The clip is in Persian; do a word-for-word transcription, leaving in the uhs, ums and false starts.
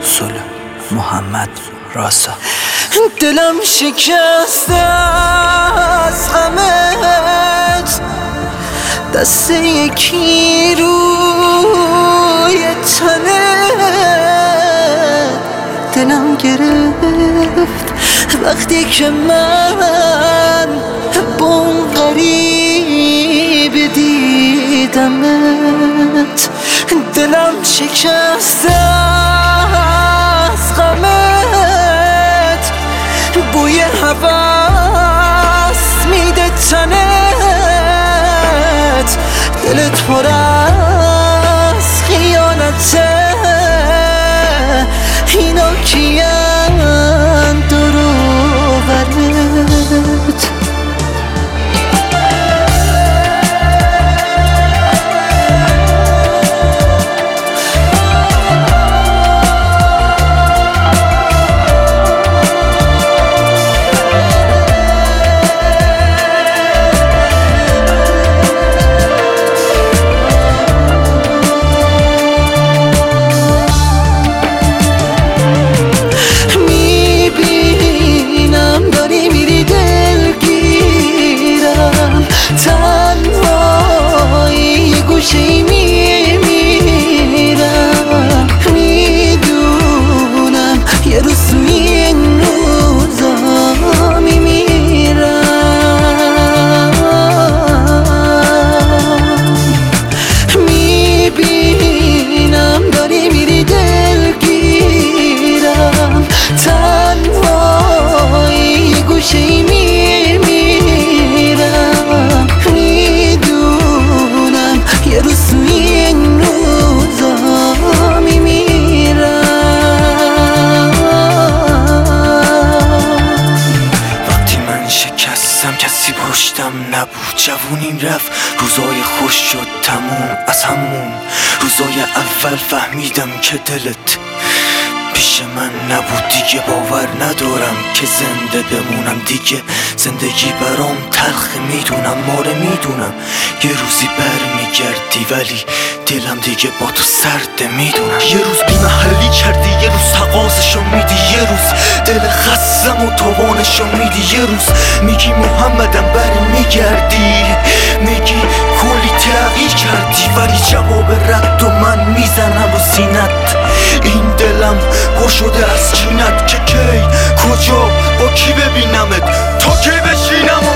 سلو محمد راسا. دلم شکسته از غمت، دست یکی روی تنت دلم گرفت وقتی که من با اون غریب دیدمت. دلم شکسته از غمت، بوی هوس میده تنت، دلت پر از خیانته. اینا کیان دورو برت؟ تنهایی گوشه‌ای میمیرم، میدونم یه روز توی این روزا میمیرم. میبینم داری میری دلگیرم، تنهایی گوشه‌ای میمیرم، یه روز توی این روزا میمیرم. وقتی من شکستم کسی پشتم نبود، جوونیم رفت روزای خوش شد تموم. از همون روزای اول فهمیدم که دلت پیش من نبود. دیگه باور ندارم که زنده بمونم، دیگه زندگی برام تلخ میدونم، ماره میدونم یه روزی بر میگردی، ولی دلم دیگه با تو سرده میدونم. یه روز بی محلی کردی، یه روز تقاضشو میدی، یه روز دل خستم و توانشو میدی، یه روز میگی محمدم بر میگردی، میگی کلی تغییر کردی، ولی جواب رد و من میزنم و سینت. این دلم پر شده از کینت که کی کجا با کی ببینمت، تا کی بشینم